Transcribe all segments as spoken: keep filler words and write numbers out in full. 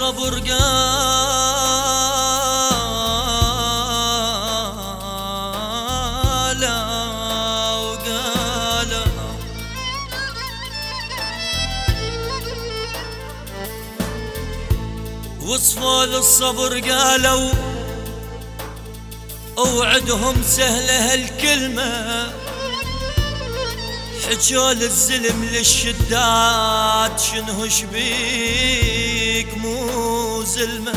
الصبر قال وقال وصفوا للصبر قالوا اوعدهم سهلة هالكلمة، حجوا للزلم للشداد شنو شبيك مو زلمة.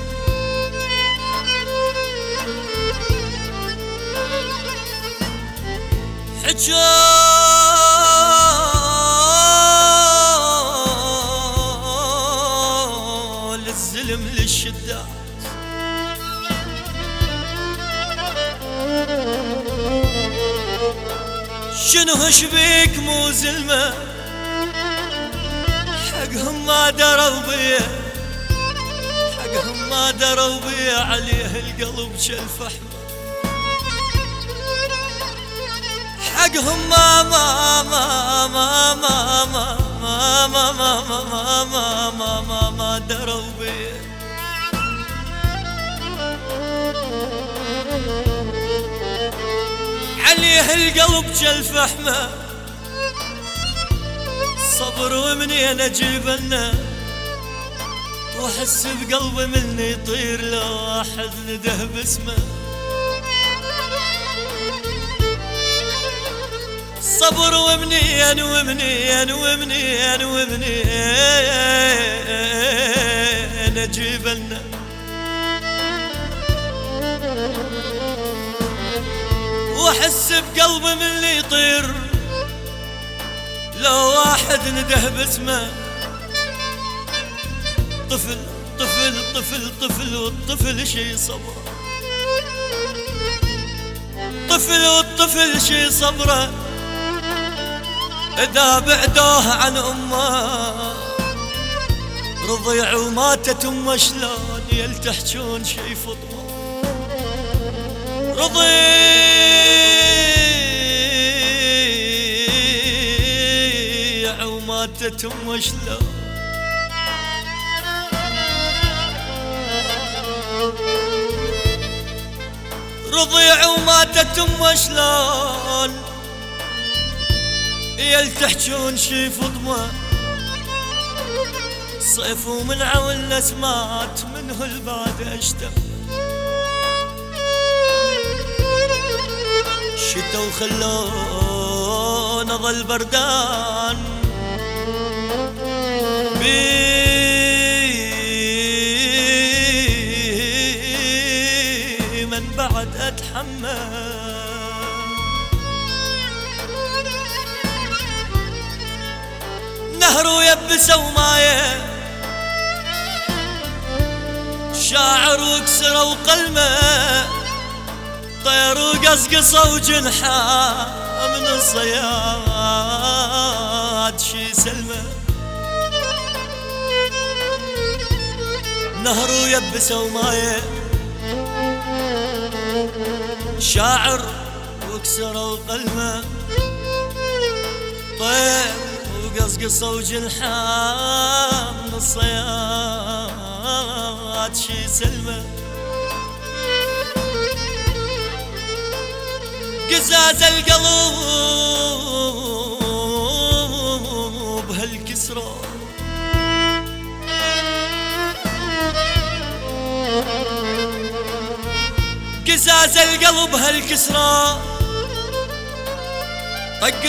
حجوا للزلم للشداد شنو شبيك مو زلمة، حقهم ما دروا بيه حقهم ما دروا بيه عليه القلب شالفحمة، حقهم ما ما ما ما ما ما ما ما ما ما ما ما ما ما دروا بيه. عليه القلب جالفحمة صبر ومنين اجيبنا، واحس بقلبي مني يطير لو واحد نده باسمه. صبر ومنين ومنين ومنين ومنين اجيبنا، واحس بقلبي من اللي يطير لو واحد نده باسمه. طفل طفل طفل طفل والطفل شي صبره، طفل والطفل شي صبره، اذا بعدوه عن امه رضيع وماتت امه شلون يلتحجون شي فطمه. رضيع وماتت امه شلون، رضيع وماتت امه شلون يلتحجون شي فطمه. صيف ومن عول ناس مات منه البعد اشتم، شتا وخلون ظل بردان بي من بعد اتحمل. نهر ويبسوا مايه شاعر وكسروا قلمه، طير وقصقصوا جنحه من الصياد شي سلمه. نهر ويبسوا مايه شاعر وكسروا قلمه، طير وقصقصوا جنحه من الصياد شي سلمه. قزاز القلب هالكسرة، قزاز القلب هالكسرة، طق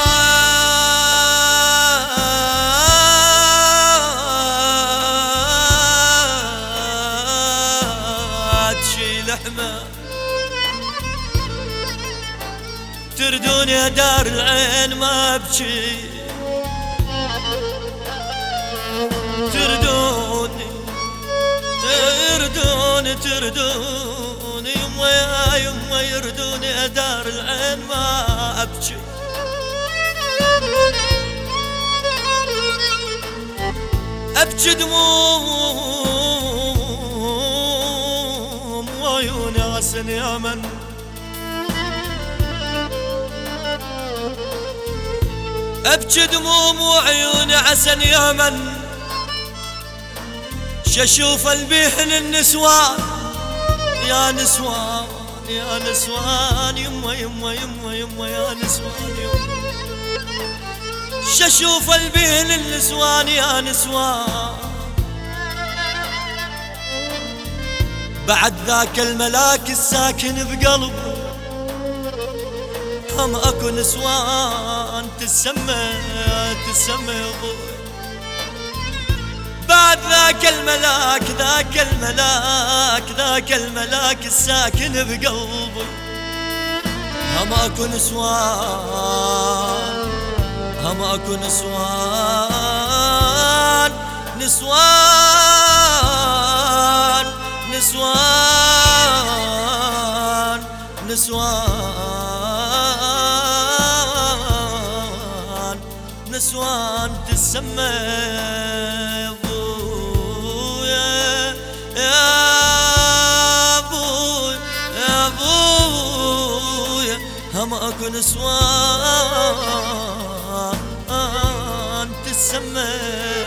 وبعاد شي لحمة. تردون يا دار العين ما ابكي، تردوني تردوني تردوني يما يا يما يردوني يا دار العين ما ابكي. ابكي دموم وعيوني عسن يا من، ابكي دموم وعيوني عسن يا من ششوف البهن النسوان يا نسوان يا نسوان يما يما يما يما يا نسوان يما ششوف البهن النسوان يا نسوان بعد ذاك الملاك الساكن بقلبه هم اكو نسوان تسمى تسمى يا ابوي بعد ذاك الملاك ذاك الملاك ذاك الملاك الساكن بقلبي هم اكو نسوان هم اكو نسوان نسوان نسوان نسوان نسوان تسمى يا ابويا يا ابويا يا ابويا هم اكو نسوان تسمى